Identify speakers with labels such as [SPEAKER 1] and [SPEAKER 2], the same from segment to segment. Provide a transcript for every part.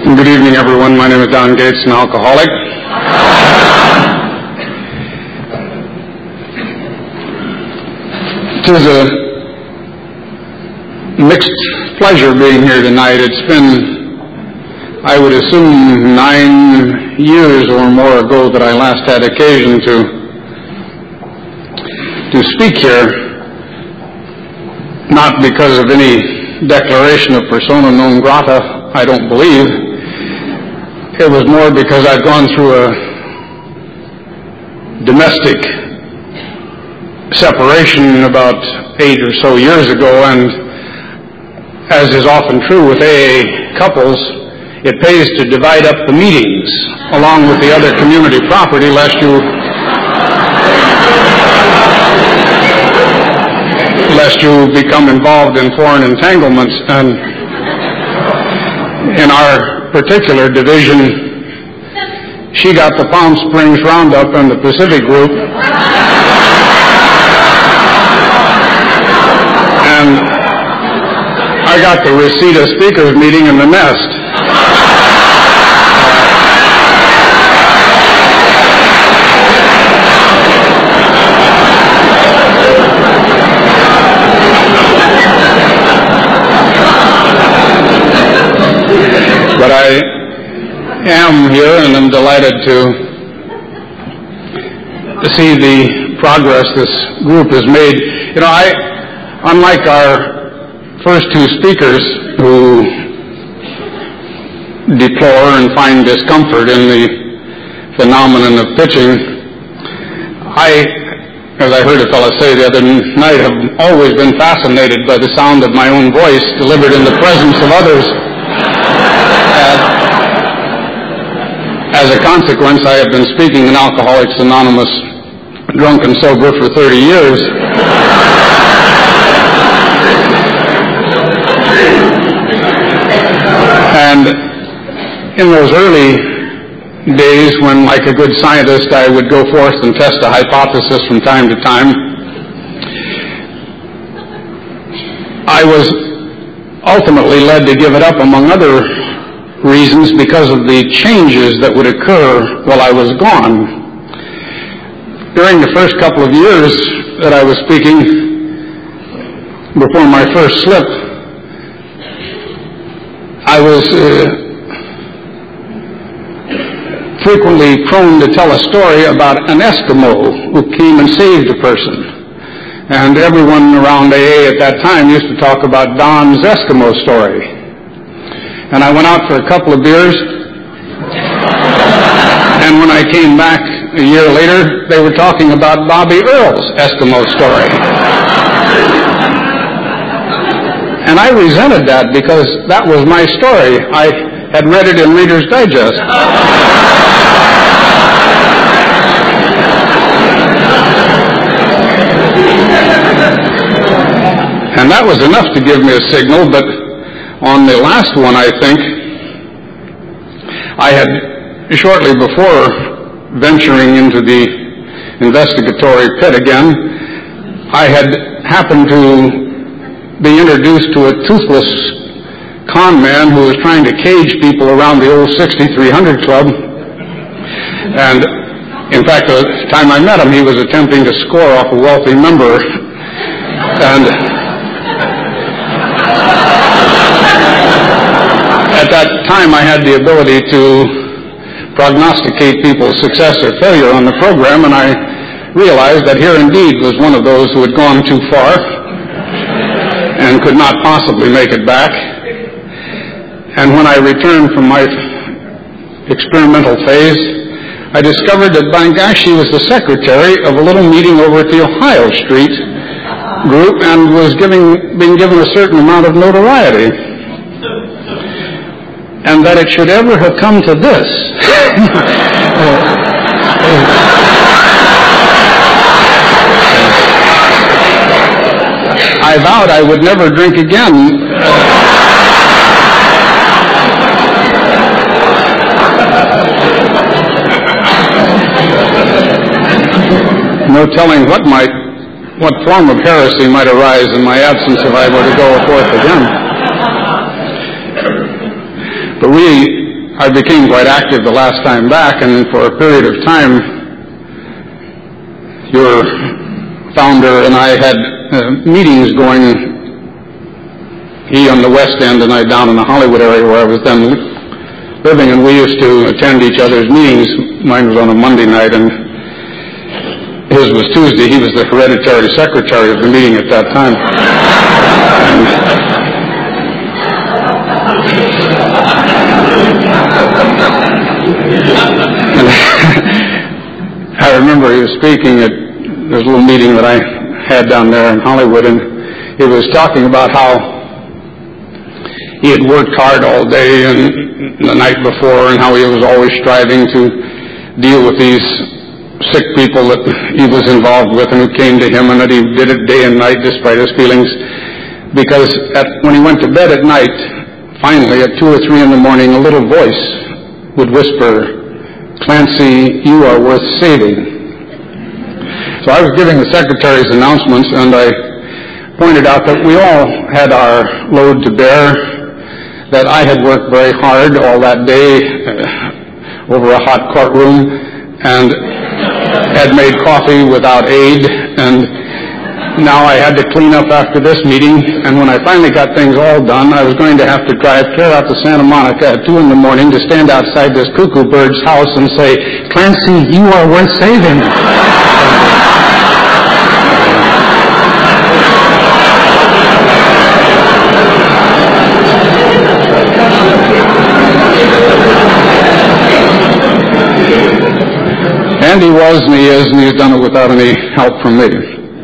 [SPEAKER 1] Good evening, everyone. My name is Don Gates, an alcoholic. It is a mixed pleasure being here tonight. It's been, I would assume, 9 years or more ago that I last had occasion to speak here, not because of any declaration of persona non grata, I don't believe. It was more because I've gone through a domestic separation about 8 or so years ago, and as is often true with AA couples, it pays to divide up the meetings along with the other community property lest you become involved in foreign entanglements. And in our particular division, she got the Palm Springs Roundup and the Pacific Group, and I got the Reseda Speakers Meeting in the Nest. But I am here, and I'm delighted to see the progress this group has made. You know, unlike our first two speakers who deplore and find discomfort in the phenomenon of pitching, as I heard a fellow say the other night, have always been fascinated by the sound of my own voice delivered in the presence of others. As a consequence, I have been speaking in Alcoholics Anonymous, drunk and sober, for 30 years. And in those early days when, like a good scientist, I would go forth and test a hypothesis from time to time, I was ultimately led to give it up, among other reasons, because of the changes that would occur while I was gone. During the first couple of years that I was speaking, before my first slip, I was frequently prone to tell a story about an Eskimo who came and saved a person. And everyone around AA at that time used to talk about Don's Eskimo story. And I went out for a couple of beers, and when I came back a year later, they were talking about Bobby Earle's Eskimo story. And I resented that because that was my story. I had read it in Reader's Digest. And that was enough to give me a signal, but on the last one, I think, I had, shortly before venturing into the investigatory pit again, I had happened to be introduced to a toothless con man who was trying to cage people around the old 6300 Club. And, in fact, the time I met him, he was attempting to score off a wealthy member. And at that time, I had the ability to prognosticate people's success or failure on the program, and I realized that here indeed was one of those who had gone too far and could not possibly make it back. And when I returned from my experimental phase, I discovered that by gosh, she was the secretary of a little meeting over at the Ohio Street group and was being given a certain amount of notoriety. And that it should ever have come to this. I vowed I would never drink again. No telling what form of heresy might arise in my absence if I were to go forth again. But we I became quite active the last time back, and for a period of time, your founder and I had meetings going, he on the West End and I down in the Hollywood area where I was then living, and we used to attend each other's meetings. Mine was on a Monday night, and his was Tuesday. He was the hereditary secretary of the meeting at that time. And I remember he was speaking at this little meeting that I had down there in Hollywood, and he was talking about how he had worked hard all day and the night before, and how he was always striving to deal with these sick people that he was involved with and who came to him, and that he did it day and night despite his feelings, because when he went to bed at night, finally at 2 or 3 in the morning, a little voice would whisper, "Clancy, you are worth saving." So I was giving the secretary's announcements, and I pointed out that we all had our load to bear, that I had worked very hard all that day over a hot courtroom, and had made coffee without aid, and now I had to clean up after this meeting, and when I finally got things all done, I was going to have to drive clear out to Santa Monica at 2 in the morning to stand outside this cuckoo bird's house and say, "Clancy, you are worth saving." And he was, and he is, and he's done it without any help from me.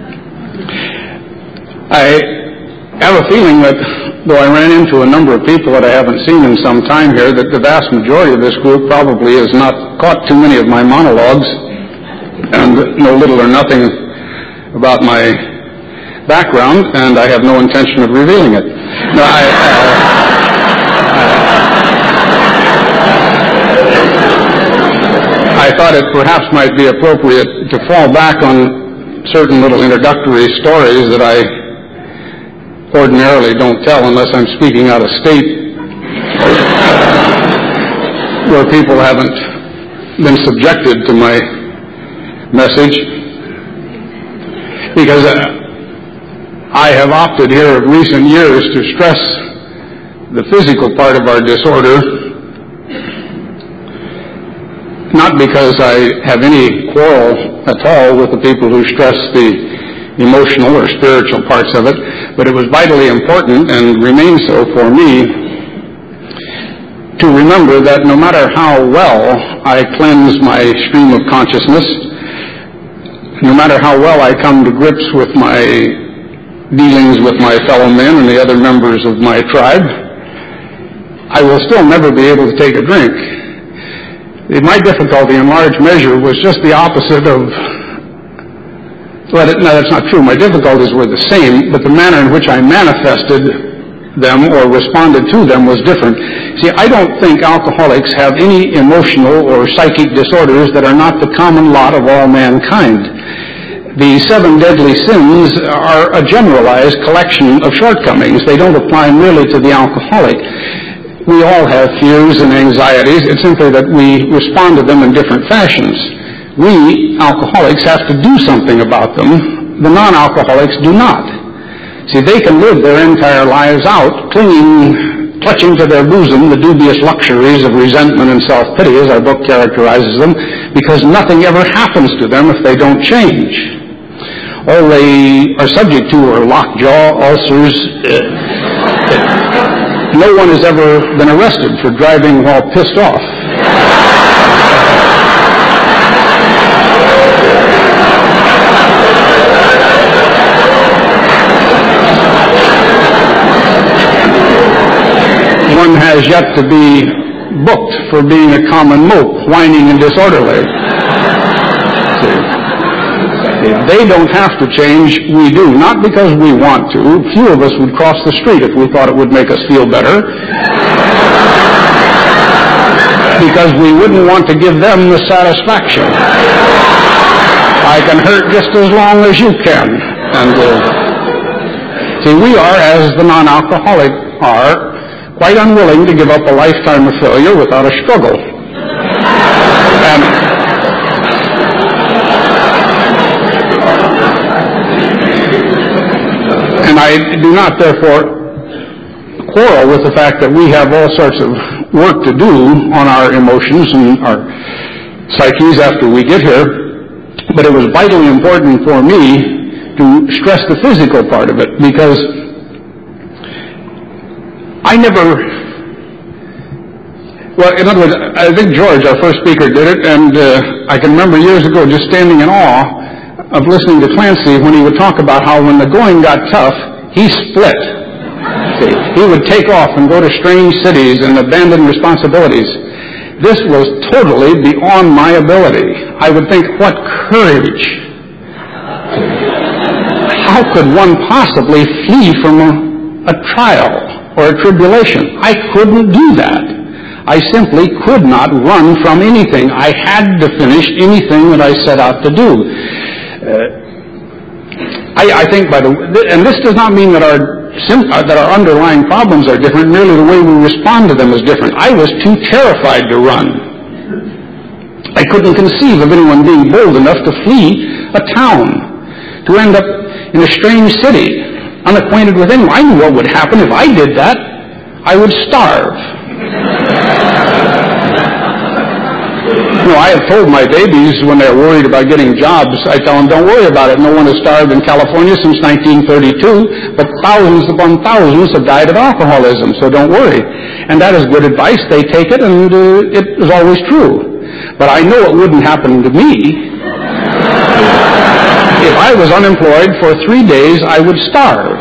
[SPEAKER 1] I have a feeling that, though I ran into a number of people that I haven't seen in some time here, that the vast majority of this group probably has not caught too many of my monologues, and know little or nothing about my background, and I have no intention of revealing it. No, I thought it perhaps might be appropriate to fall back on certain little introductory stories that I ordinarily don't tell unless I'm speaking out of state, where people haven't been subjected to my message, because I have opted here in recent years to stress the physical part of our disorder, not because I have any quarrel at all with the people who stress the emotional or spiritual parts of it, but it was vitally important, and remains so for me, to remember that no matter how well I cleanse my stream of consciousness, no matter how well I come to grips with my dealings with my fellow men and the other members of my tribe, I will still never be able to take a drink. My difficulty in large measure was just the opposite of, well, no, that's not true. My difficulties were the same, but the manner in which I manifested them or responded to them was different. See, I don't think alcoholics have any emotional or psychic disorders that are not the common lot of all mankind. The 7 deadly sins are a generalized collection of shortcomings. They don't apply merely to the alcoholic. We all have fears and anxieties. It's simply that we respond to them in different fashions. We, alcoholics, have to do something about them. The non-alcoholics do not. See, they can live their entire lives out, clutching to their bosom the dubious luxuries of resentment and self-pity, as our book characterizes them, because nothing ever happens to them if they don't change. All they are subject to are lockjaw, ulcers. No one has ever been arrested for driving while pissed off. One has yet to be booked for being a common mope, whining and disorderly. They don't have to change, we do. Not because we want to. Few of us would cross the street if we thought it would make us feel better. Because we wouldn't want to give them the satisfaction. I can hurt just as long as you can. And see, we are, as the non-alcoholic are, quite unwilling to give up a lifetime of failure without a struggle. And I do not, therefore, quarrel with the fact that we have all sorts of work to do on our emotions and our psyches after we get here, but it was vitally important for me to stress the physical part of it, because I never, well, in other words, I think George, our first speaker, did it, and I can remember years ago just standing in awe of listening to Clancy when he would talk about how when the going got tough, he split. He would take off and go to strange cities and abandon responsibilities. This was totally beyond my ability. I would think, what courage! How could one possibly flee from a trial or a tribulation? I couldn't do that. I simply could not run from anything. I had to finish anything that I set out to do. I think, and this does not mean that our underlying problems are different, merely the way we respond to them is different. I was too terrified to run. I couldn't conceive of anyone being bold enough to flee a town, to end up in a strange city, unacquainted with anyone. I knew what would happen if I did that. I would starve. I have told my babies when they're worried about getting jobs, I tell them, don't worry about it. No one has starved in California since 1932, but thousands upon thousands have died of alcoholism, so don't worry. And that is good advice. They take it, and it is always true. But I know it wouldn't happen to me. If I was unemployed for 3 days, I would starve.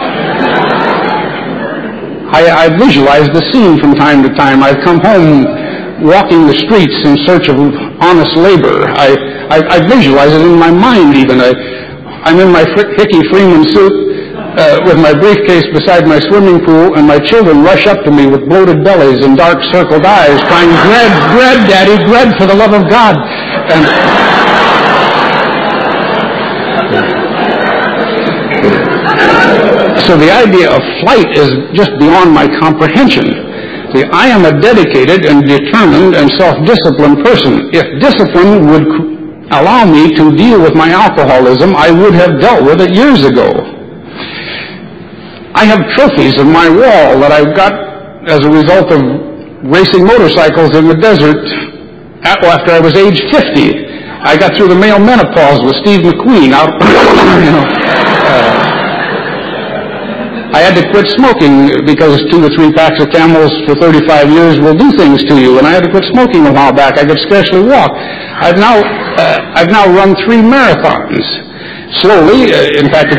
[SPEAKER 1] I visualize the scene from time to time. I've come home walking the streets in search of honest labor. I visualize it in my mind even. I'm in my Hickey Freeman suit with my briefcase beside my swimming pool, and my children rush up to me with bloated bellies and dark circled eyes crying, bread, Daddy, bread for the love of God. And so the idea of flight is just beyond my comprehension. See, I am a dedicated and determined and self-disciplined person. If discipline would allow me to deal with my alcoholism, I would have dealt with it years ago. I have trophies on my wall that I've got as a result of racing motorcycles in the desert after I was age 50. I got through the male menopause with Steve McQueen out, I had to quit smoking because 2 or 3 packs of Camels for 35 years will do things to you, and I had to quit smoking a while back. I could scarcely walk. I've now run 3 marathons. Slowly, in fact,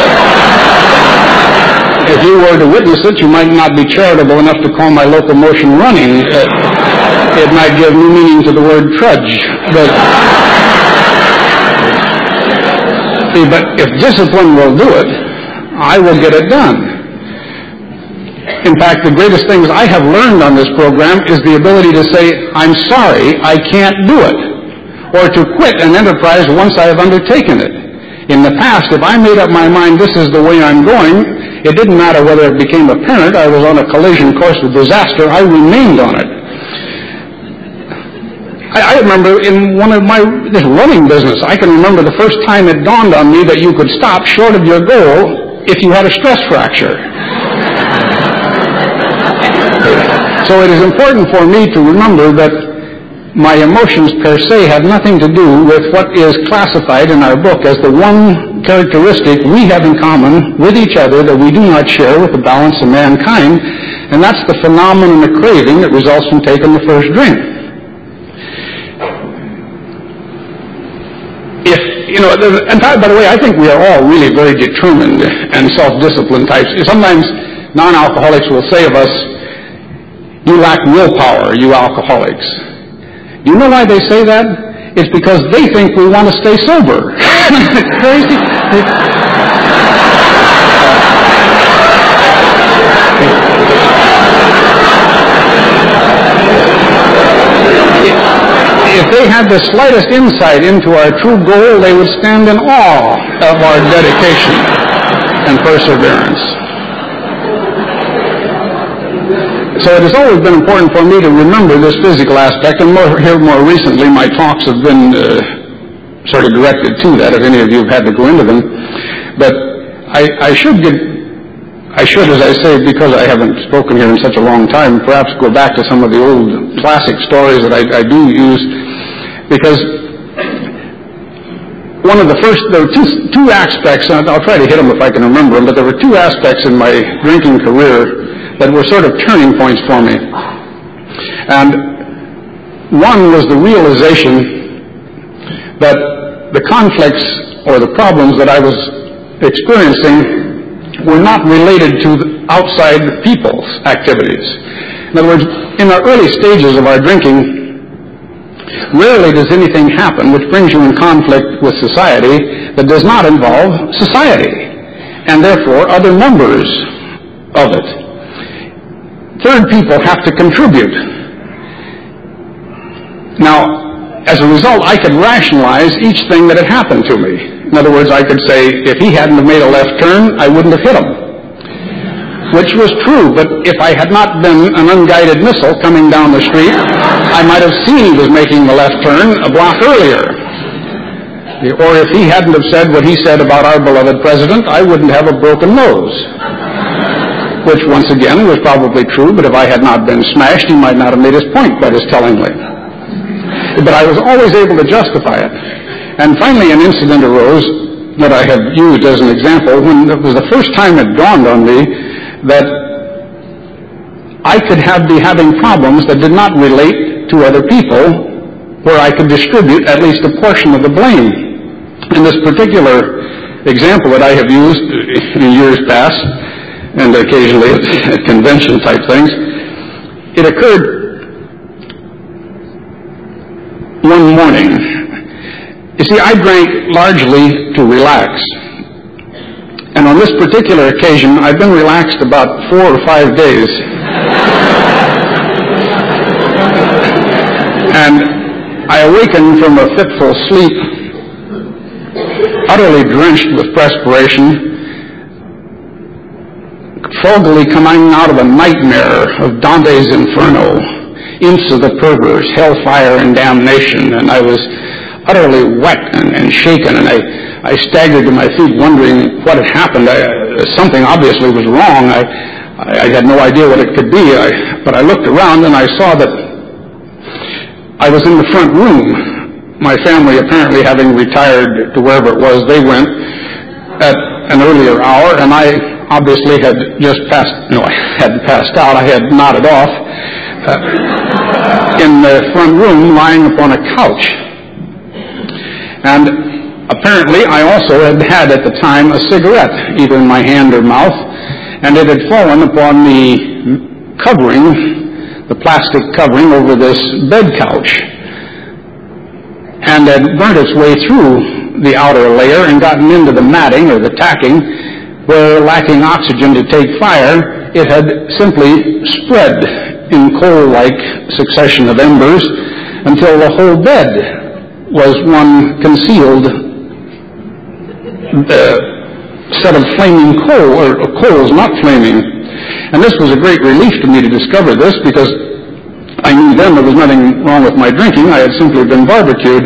[SPEAKER 1] if you were to witness it, you might not be charitable enough to call my locomotion running. It might give new meaning to the word trudge. But if discipline will do it, I will get it done. In fact, the greatest things I have learned on this program is the ability to say, I'm sorry, I can't do it, or to quit an enterprise once I have undertaken it. In the past, if I made up my mind this is the way I'm going, it didn't matter whether it became apparent I was on a collision course with disaster, I remained on it. I remember in this running business, I can remember the first time it dawned on me that you could stop short of your goal if you had a stress fracture. So it is important for me to remember that my emotions per se have nothing to do with what is classified in our book as the one characteristic we have in common with each other that we do not share with the balance of mankind, and that's the phenomenon of craving that results from taking the first drink. And by the way, I think we are all really very determined and self-disciplined types. Sometimes non-alcoholics will say of us, you lack willpower, you alcoholics. Do you know why they say that? It's because they think we want to stay sober. Crazy? If they had the slightest insight into our true goal, they would stand in awe of our dedication and perseverance. So it has always been important for me to remember this physical aspect, and more recently my talks have been sort of directed to that, if any of you have had to go into them. But I should, as I say, because I haven't spoken here in such a long time, perhaps go back to some of the old classic stories that I do use, because one of the first, there were two aspects, and I'll try to hit them if I can remember them, but there were two aspects in my drinking career that were sort of turning points for me. And one was the realization that the conflicts or the problems that I was experiencing were not related to outside people's activities. In other words, in our early stages of our drinking, rarely does anything happen which brings you in conflict with society that does not involve society, and therefore other members of it. Third people have to contribute. Now, as a result, I could rationalize each thing that had happened to me. In other words, I could say, if he hadn't have made a left turn, I wouldn't have hit him. Which was true, but if I had not been an unguided missile coming down the street, I might have seen he was making the left turn a block earlier. Or if he hadn't have said what he said about our beloved president, I wouldn't have a broken nose. Which, once again, was probably true, but if I had not been smashed, he might not have made his point quite as tellingly. But I was always able to justify it. And finally, an incident arose that I have used as an example when it was the first time it dawned on me that I could be having problems that did not relate to other people, where I could distribute at least a portion of the blame. In this particular example that I have used in years past, and occasionally at convention-type things, it occurred one morning. You see, I drank largely to relax. And on this particular occasion, I've been relaxed about 4 or 5 days. And I awakened from a fitful sleep, utterly drenched with perspiration, foggily coming out of a nightmare of Dante's Inferno, imps of the perverse, hellfire and damnation, and I was utterly wet and shaken, and I staggered to my feet wondering what had happened. Something obviously was wrong. I had no idea what it could be, but I looked around and I saw that I was in the front room. My family, apparently having retired to wherever it was they went at an earlier hour, and I obviously had just hadn't passed out. I had nodded off in the front room, lying upon a couch. And apparently I also had at the time a cigarette, either in my hand or mouth, and it had fallen upon the covering, the plastic covering over this bed couch, and had burnt its way through the outer layer and gotten into the matting or the tacking, where, lacking oxygen to take fire, it had simply spread in coal-like succession of embers until the whole bed was one concealed set of flaming coal, or coals not flaming. And this was a great relief to me to discover this, because I knew then there was nothing wrong with my drinking. I had simply been barbecued.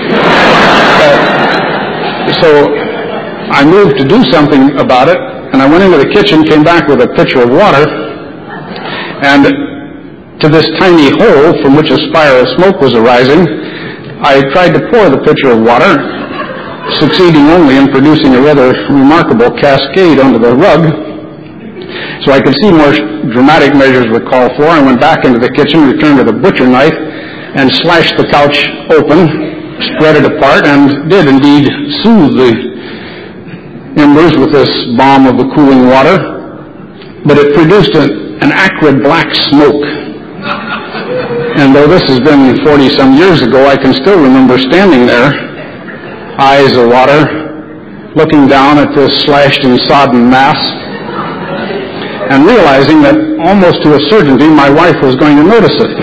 [SPEAKER 1] So I moved to do something about it, and I went into the kitchen, came back with a pitcher of water, and to this tiny hole from which a spiral of smoke was arising, I tried to pour the pitcher of water, succeeding only in producing a rather remarkable cascade onto the rug. So I could see more dramatic measures were called for. I went back into the kitchen, returned with a butcher knife, and slashed the couch open, spread it apart, and did indeed soothe the embers with this balm of the cooling water, but it produced an acrid black smoke. And though this has been 40-some years ago, I can still remember standing there, eyes awater, looking down at this slashed and sodden mass, and realizing that almost to a certainty my wife was going to notice it.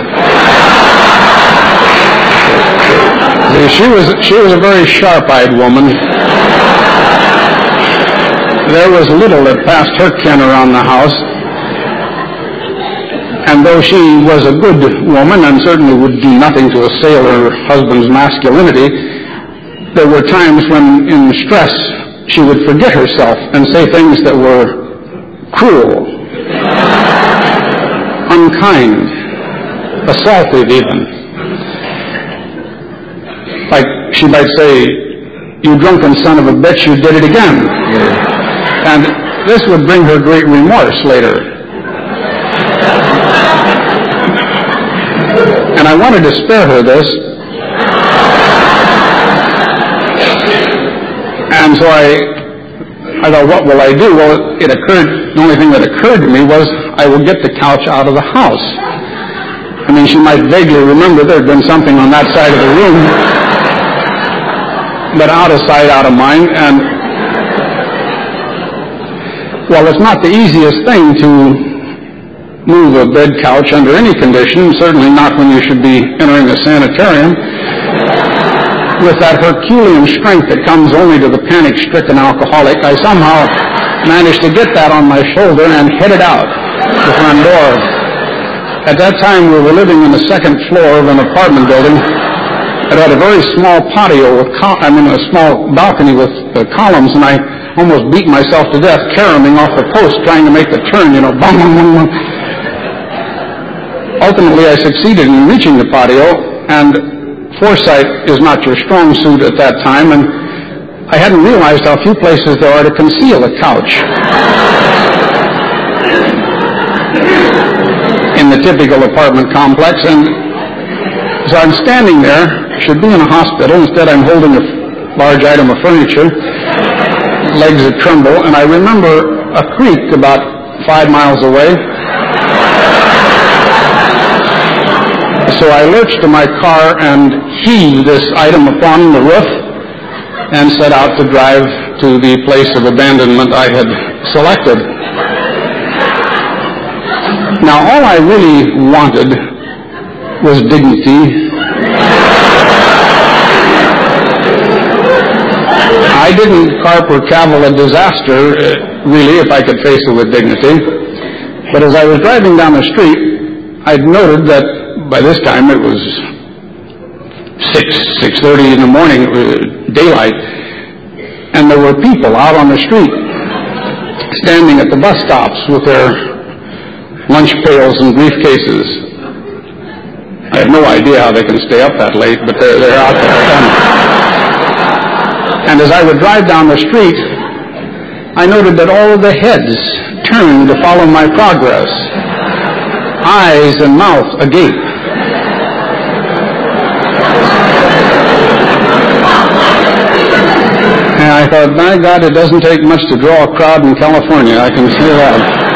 [SPEAKER 1] She was a very sharp-eyed woman. There was little that passed her ken around the house. And though she was a good woman and certainly would do nothing to assail her husband's masculinity, there were times when, in stress, she would forget herself and say things that were cruel, unkind, assaultive even. Like she might say, "You drunken son of a bitch, you did it again." And this would bring her great remorse later. And I wanted to spare her this. And so I thought, what will I do? Well, the only thing that occurred to me was I will get the couch out of the house. I mean, she might vaguely remember there had been something on that side of the room, but out of sight, out of mind. And, well, it's not the easiest thing to move a bed couch under any condition, certainly not when you should be entering a sanitarium, with that Herculean strength that comes only to the panic-stricken alcoholic. I somehow managed to get that on my shoulder and headed out the front door. At that time, we were living on the second floor of an apartment building. It had a very small patio a small balcony with columns, and I almost beat myself to death caroming off the post trying to make the turn, bum, bum, bum, bum. Ultimately, I succeeded in reaching the patio, and foresight is not your strong suit at that time, and I hadn't realized how few places there are to conceal a couch in the typical apartment complex. And so I'm standing there, should be in a hospital, instead I'm holding a large item of furniture, legs that tremble, and I remember a creek about 5 miles away. So I lurched to my car and heaved this item upon the roof and set out to drive to the place of abandonment I had selected. Now, all I really wanted was dignity. I didn't carp or cavil a disaster, really, if I could face it with dignity. But as I was driving down the street, I'd noted that by this time it was 6:30 in the morning, daylight, and there were people out on the street standing at the bus stops with their lunch pails and briefcases. I have no idea how they can stay up that late, but they're out there. And as I would drive down the street, I noted that all of the heads turned to follow my progress, eyes and mouth agape. And I thought, my God, it doesn't take much to draw a crowd in California, I can see that.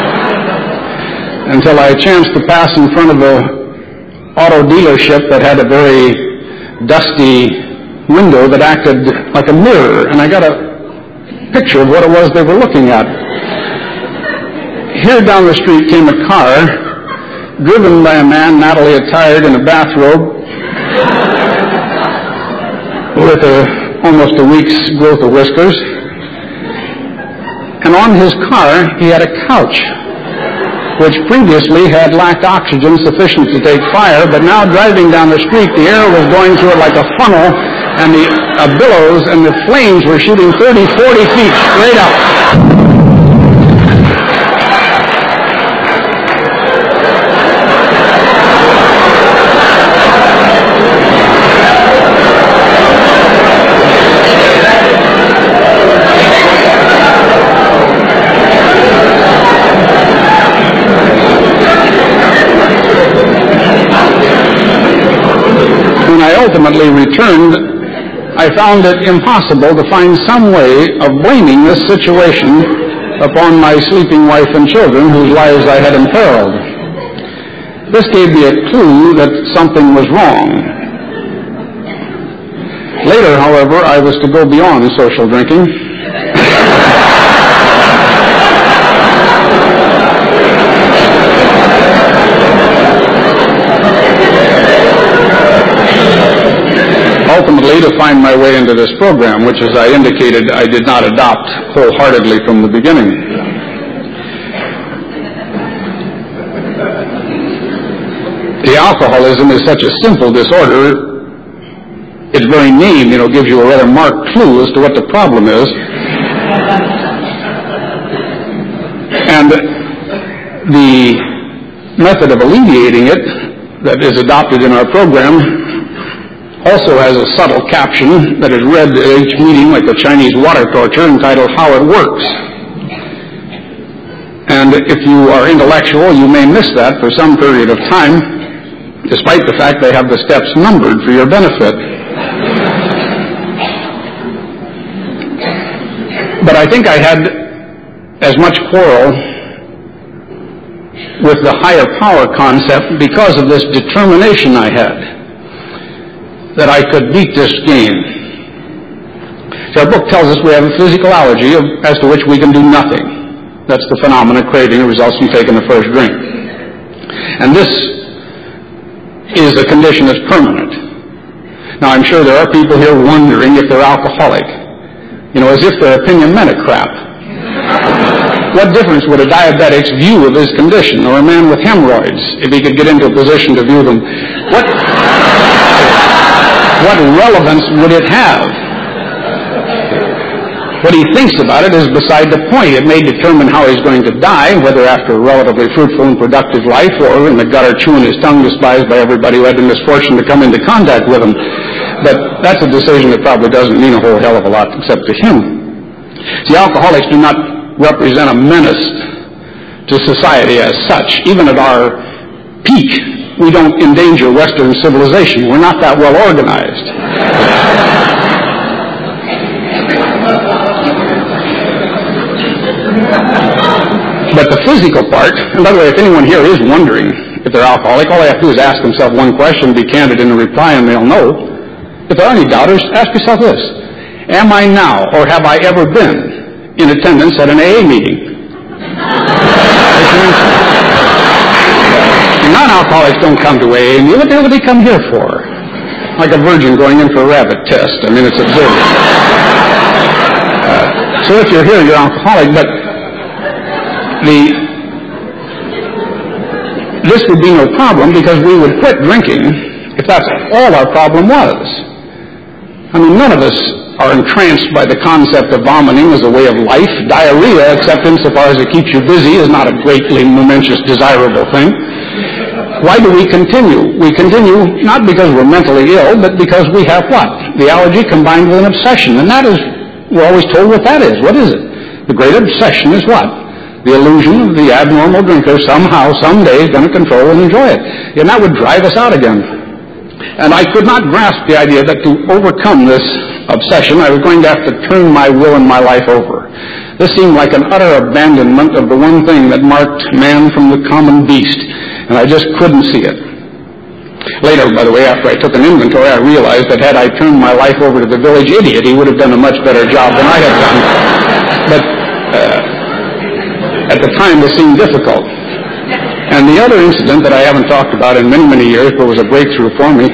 [SPEAKER 1] Until I chanced to pass in front of an auto dealership that had a very dusty window that acted like a mirror, and I got a picture of what it was they were looking at. Here down the street came a car driven by a man nattily attired in a bathrobe with almost a week's growth of whiskers. And on his car, he had a couch, which previously had lacked oxygen sufficient to take fire, but now driving down the street, the air was going through it like a funnel, and the billows and the flames were shooting 30, 40 feet straight up. When I ultimately returned, I found it impossible to find some way of blaming this situation upon my sleeping wife and children whose lives I had imperiled. This gave me a clue that something was wrong. Later, however, I was to go beyond social drinking. Ultimately, to find my way into this program, which, as I indicated, I did not adopt wholeheartedly from the beginning. alcoholism is such a simple disorder, its very name, gives you a rather marked clue as to what the problem is. And the method of alleviating it that is adopted in our program also has a subtle caption that is read at each meeting like the Chinese water torture entitled How It Works. And if you are intellectual, you may miss that for some period of time, despite the fact they have the steps numbered for your benefit. But I think I had as much quarrel with the higher power concept because of this determination I had that I could beat this game. So our book tells us we have a physical allergy as to which we can do nothing. That's the phenomena craving that results from taking the first drink. And this is a condition that's permanent. Now, I'm sure there are people here wondering if they're alcoholic, as if their opinion meant a crap. What difference would a diabetic's view of his condition, or a man with hemorrhoids, if he could get into a position to view them? What relevance would it have? What he thinks about it is beside the point. It may determine how he's going to die, whether after a relatively fruitful and productive life or in the gutter chewing his tongue, despised by everybody who had the misfortune to come into contact with him. But that's a decision that probably doesn't mean a whole hell of a lot except to him. See, alcoholics do not represent a menace to society as such. Even at our peak, we don't endanger Western civilization. We're not that well organized. But the physical part, and by the way, if anyone here is wondering if they're alcoholic, all they have to do is ask themselves one question, be candid in the reply, and they'll know. If there are any doubters, ask yourself this: am I now, or have I ever been, in attendance at an AA meeting? Non-alcoholics don't come to AA meetings. What the hell do they come here for? Like a virgin going in for a rabbit test. I mean, it's absurd. So if you're here, you're alcoholic, but this would be no problem because we would quit drinking if that's all our problem was. I mean, none of us are entranced by the concept of vomiting as a way of life. Diarrhea, except insofar as it keeps you busy, is not a greatly momentous, desirable thing. Why do we continue? We continue not because we're mentally ill, but because we have what? The allergy combined with an obsession. And that is, we're always told what that is. What is it? The great obsession is what? The illusion of the abnormal drinker somehow, someday is going to control and enjoy it. And that would drive us out again. And I could not grasp the idea that to overcome this obsession, I was going to have to turn my will and my life over. This seemed like an utter abandonment of the one thing that marked man from the common beast, and I just couldn't see it. Later, by the way, after I took an inventory, I realized that had I turned my life over to the village idiot, he would have done a much better job than I had done. But at the time, this seemed difficult. And the other incident that I haven't talked about in many, many years, but was a breakthrough for me,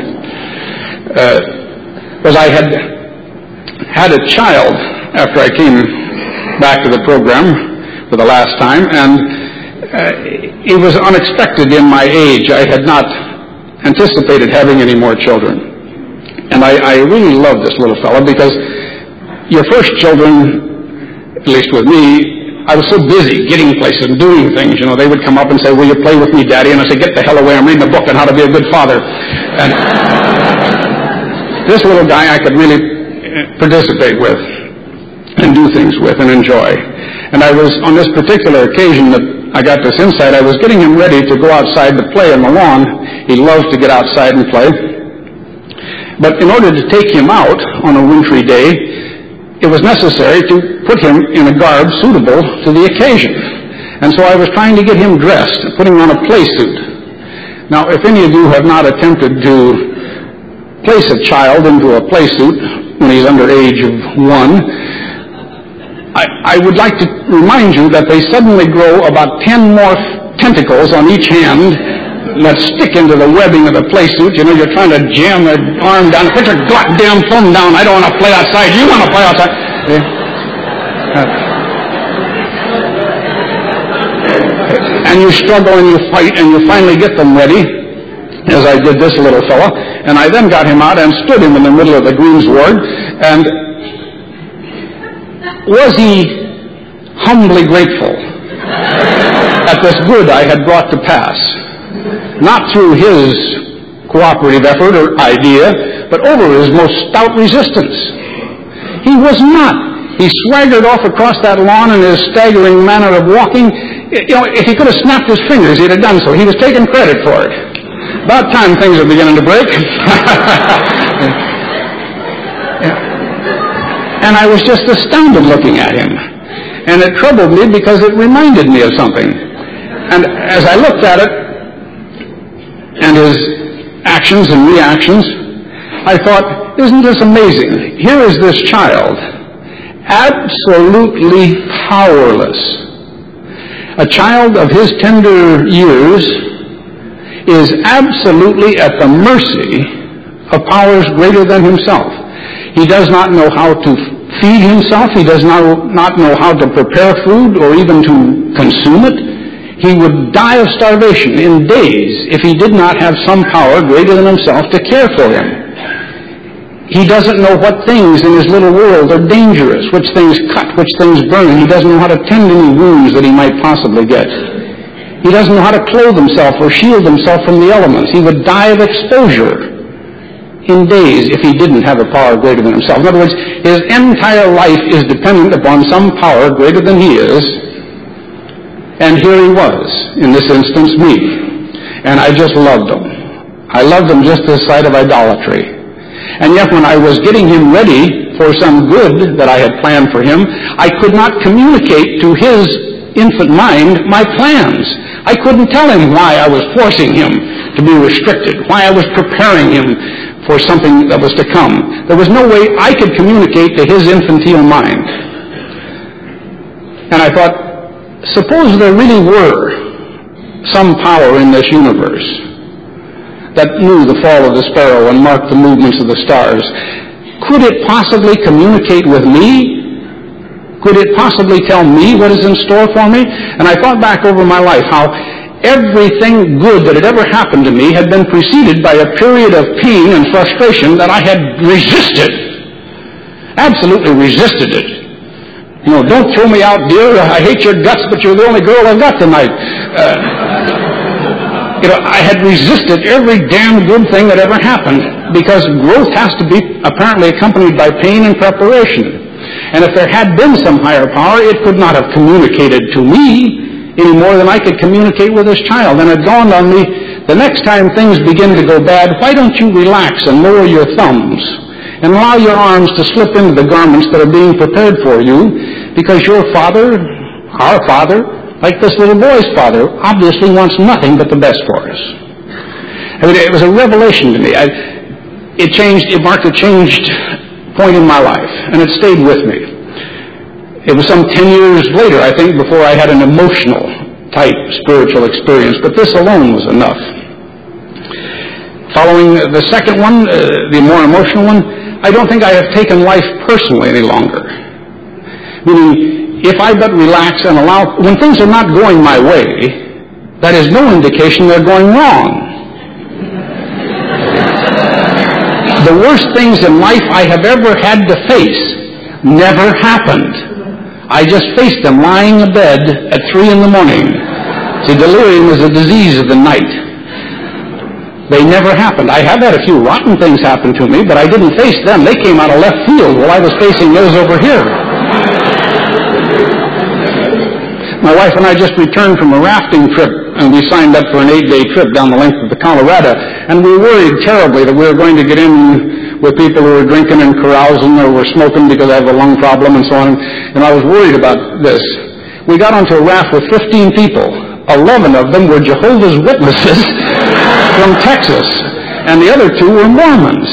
[SPEAKER 1] was I had a child after I came back to the program for the last time, and it was unexpected in my age. I had not anticipated having any more children. And I really loved this little fellow because your first children, at least with me, I was so busy getting places and doing things. They would come up and say, "Will you play with me, Daddy?" And I say, "Get the hell away. I'm reading a book on how to be a good father." And this little guy I could really participate with and do things with and enjoy. And I was, on this particular occasion that I got this insight, I was getting him ready to go outside to play on the lawn. He loves to get outside and play. But in order to take him out on a wintry day, it was necessary to put him in a garb suitable to the occasion. And so I was trying to get him dressed, putting on a play suit. Now, if any of you have not attempted to place a child into a play suit when he's under age of 1, I would like to remind you that they suddenly grow about 10 more tentacles on each hand that stick into the webbing of the play suit. You're trying to jam their arm down. Put your goddamn thumb down. I don't want to play outside. You want to play outside. And you struggle and you fight and you finally get them ready. as I did this little fellow, and I then got him out and stood him in the middle of the greensward, and was he humbly grateful at this good I had brought to pass, not through his cooperative effort or idea, but over his most stout resistance. He was not. He swaggered off across that lawn in his staggering manner of walking. You know, if he could have snapped his fingers, he'd have done so. He was taking credit for it. About time things were beginning to break. And I was just astounded looking at him. And it troubled me because it reminded me of something. And as I looked at it, and his actions and reactions, I thought, isn't this amazing? Here is this child, absolutely powerless. A child of his tender years is absolutely at the mercy of powers greater than himself. He does not know how to feed himself. He does not know how to prepare food or even to consume it. He would die of starvation in days if he did not have some power greater than himself to care for him. He doesn't know what things in his little world are dangerous, which things cut, which things burn. He doesn't know how to tend any wounds that he might possibly get. He doesn't know how to clothe himself or shield himself from the elements. He would die of exposure in days if he didn't have a power greater than himself. In other words, his entire life is dependent upon some power greater than he is. And here he was, in this instance, me. And I just loved him. I loved him just this sight of idolatry. And yet when I was getting him ready for some good that I had planned for him, I could not communicate to his infant mind my plans. I couldn't tell him why I was forcing him to be restricted, why I was preparing him for something that was to come. There was no way I could communicate to his infantile mind. And I thought, suppose there really were some power in this universe that knew the fall of the sparrow and marked the movements of the stars. Could it possibly communicate with me? Could it possibly tell me what is in store for me? And I thought back over my life how everything good that had ever happened to me had been preceded by a period of pain and frustration that I had resisted. Absolutely resisted it. You know, don't throw me out, dear. I hate your guts, but you're the only girl I've got tonight. I had resisted every damn good thing that ever happened because growth has to be apparently accompanied by pain and preparation. And if there had been some higher power, it could not have communicated to me any more than I could communicate with this child. And it dawned on me, the next time things begin to go bad, why don't you relax and lower your thumbs and allow your arms to slip into the garments that are being prepared for you, because your Father, our Father, like this little boy's father, obviously wants nothing but the best for us. I mean, it was a revelation to me. It marked a changed point in my life, and it stayed with me. It was some 10 years later, I think, before I had an emotional type spiritual experience, but this alone was enough. Following the second one, the more emotional one, I don't think I have taken life personally any longer. Meaning, if I but relax and allow, when things are not going my way, that is no indication they're going wrong. The worst things in life I have ever had to face never happened. I just faced them lying in bed at 3 a.m. See, delirium is a disease of the night. They never happened. I have had a few rotten things happen to me, but I didn't face them. They came out of left field while I was facing those over here. My wife and I just returned from a rafting trip, and we signed up for an 8-day trip down the length of the Colorado, and we worried terribly that we were going to get in with people who were drinking and carousing or were smoking because I have a lung problem and so on, and I was worried about this. We got onto a raft with 15 people. 11 of them were Jehovah's Witnesses from Texas, and the other 2 were Mormons.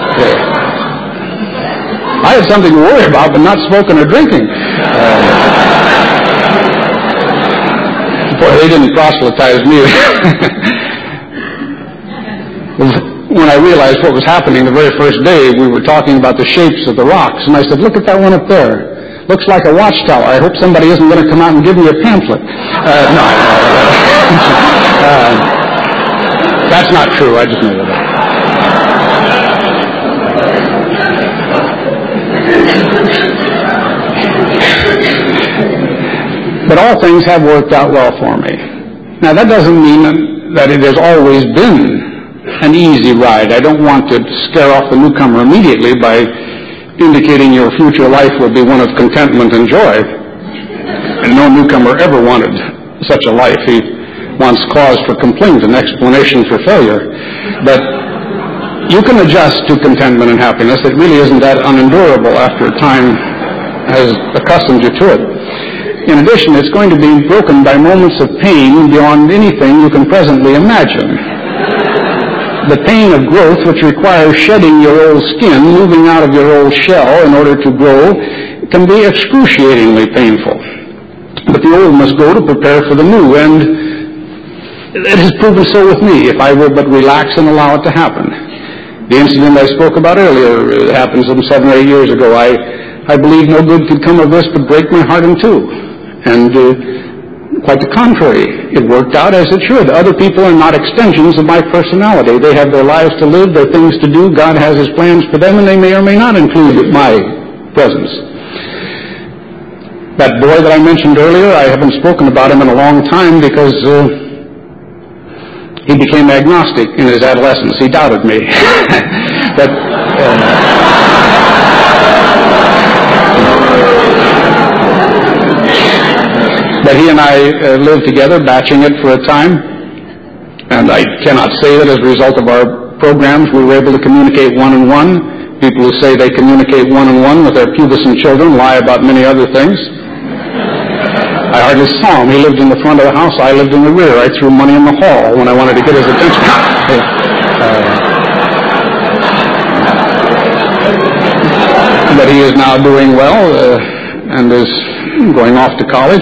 [SPEAKER 1] I had something to worry about, but not smoking or drinking. Boy, they didn't proselytize me. When I realized what was happening the very first day, we were talking about the shapes of the rocks, and I said, look at that one up there. Looks like a watchtower. I hope somebody isn't going to come out and give me a pamphlet. That's not true. I just know that. But all things have worked out well for me. Now, that doesn't mean that it has always been an easy ride. I don't want to scare off the newcomer immediately by indicating your future life will be one of contentment and joy. And no newcomer ever wanted such a life. He wants cause for complaint and explanation for failure. But you can adjust to contentment and happiness. It really isn't that unendurable after time has accustomed you to it. In addition, it's going to be broken by moments of pain beyond anything you can presently imagine. The pain of growth, which requires shedding your old skin, moving out of your old shell in order to grow, can be excruciatingly painful. But the old must go to prepare for the new, and it has proven so with me, if I will but relax and allow it to happen. The incident I spoke about earlier happened some 7 or 8 years ago. I believed no good could come of this but break my heart in two. And quite the contrary, it worked out as it should. Other people are not extensions of my personality. They have their lives to live, their things to do. God has His plans for them, and they may or may not include my presence. That boy that I mentioned earlier, I haven't spoken about him in a long time because he became agnostic in his adolescence. He doubted me. But he and I lived together, batching it for a time, and I cannot say that as a result of our programs we were able to communicate one-on-one. People who say they communicate one-on-one with their pubescent children lie about many other things. I hardly saw him. He lived in the front of the house. I lived in the rear. I threw money in the hall when I wanted to get his attention. But he is now doing well and is going off to college.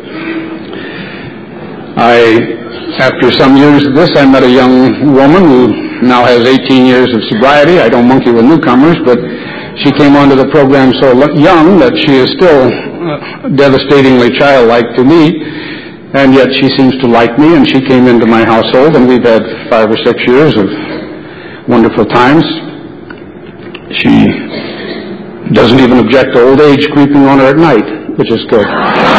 [SPEAKER 1] After some years of this, I met a young woman who now has 18 years of sobriety. I don't monkey with newcomers, but she came onto the program so young that she is still devastatingly childlike to me, and yet she seems to like me, and she came into my household, and we've had 5 or 6 years of wonderful times. She doesn't even object to old age creeping on her at night, which is good.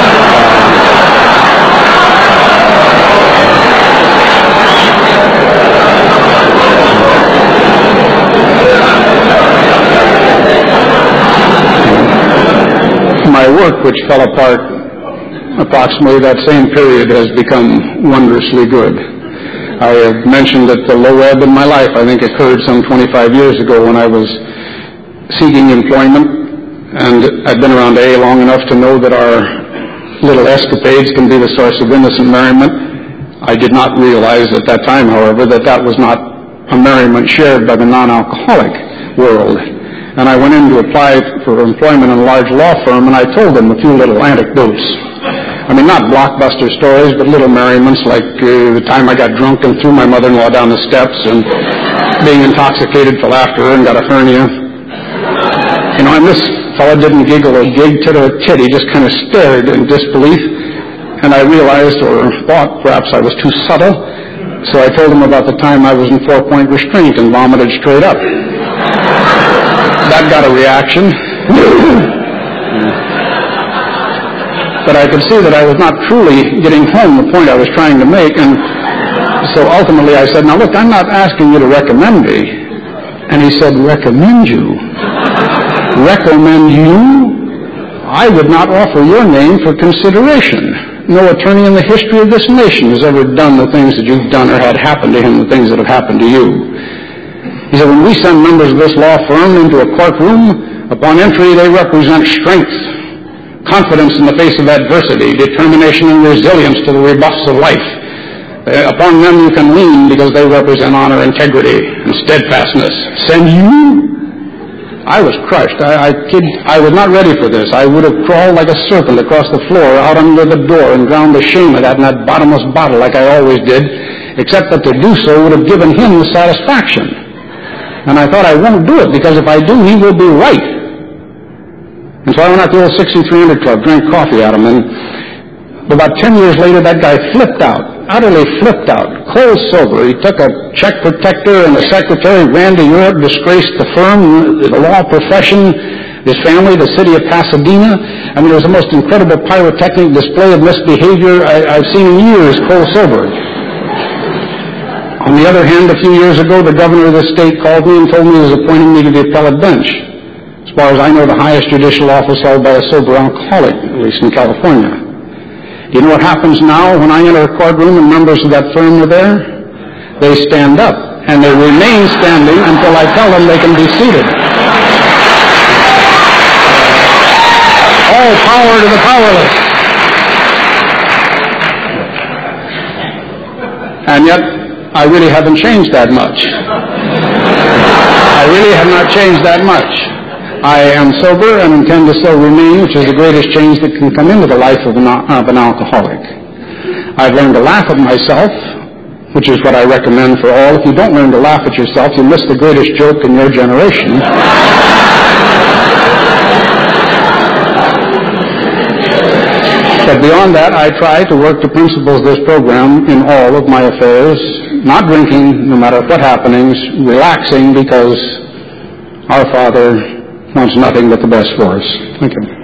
[SPEAKER 1] My work, which fell apart approximately that same period, has become wondrously good. I have mentioned that the low ebb in my life, I think, occurred some 25 years ago when I was seeking employment, and I've been around AA long enough to know that our little escapades can be the source of innocent merriment. I did not realize at that time, however, that that was not a merriment shared by the non-alcoholic world. And I went in to apply for employment in a large law firm, and I told them a few little anecdotes. I mean, not blockbuster stories, but little merriments, like the time I got drunk and threw my mother-in-law down the steps, and being intoxicated fell after her and got a hernia. You know, and this fellow didn't giggle or gig, tit or tit. He just kind of stared in disbelief, and I realized, or thought perhaps I was too subtle, so I told him about the time I was in 4-point restraint and vomited straight up. That got a reaction. But I could see that I was not truly getting home the point I was trying to make, and so ultimately I said, now look, I'm not asking you to recommend me. And he said, recommend you? Recommend you? I would not offer your name for consideration. No attorney in the history of this nation has ever done the things that you've done or had happen to him, the things that have happened to you. He said, when we send members of this law firm into a courtroom, upon entry they represent strength, confidence in the face of adversity, determination and resilience to the rebuffs of life. Upon them you can lean because they represent honor, integrity, and steadfastness. Send you? I was crushed. I was not ready for this. I would have crawled like a serpent across the floor, out under the door, and drowned the shame of that in that bottomless bottle like I always did, except that to do so would have given him the satisfaction. And I thought, I won't do it, because if I do, he will be right. And so I went out to the old 6300 Club, drank coffee at him, and about 10 years later, that guy flipped out. utterly flipped out, cold sober. He took a check protector and a secretary, ran to Europe, disgraced the firm, the law profession, his family, the city of Pasadena. I mean, it was the most incredible pyrotechnic display of misbehavior I've seen in years, cold sober. On the other hand, a few years ago, the governor of the state called me and told me he was appointing me to the appellate bench. As far as I know, the highest judicial office held by a sober alcoholic, at least in California. Do you know what happens now when I enter a courtroom and members of that firm are there? They stand up, and they remain standing until I tell them they can be seated. All power to the powerless. And yet, I really haven't changed that much. I really have not changed that much. I am sober and intend to still remain, which is the greatest change that can come into the life of an alcoholic. I've learned to laugh at myself, which is what I recommend for all. If you don't learn to laugh at yourself, you miss the greatest joke in your generation. But beyond that, I try to work the principles of this program in all of my affairs, not drinking, no matter what happenings, relaxing because our Father wants nothing but the best for us. Thank you.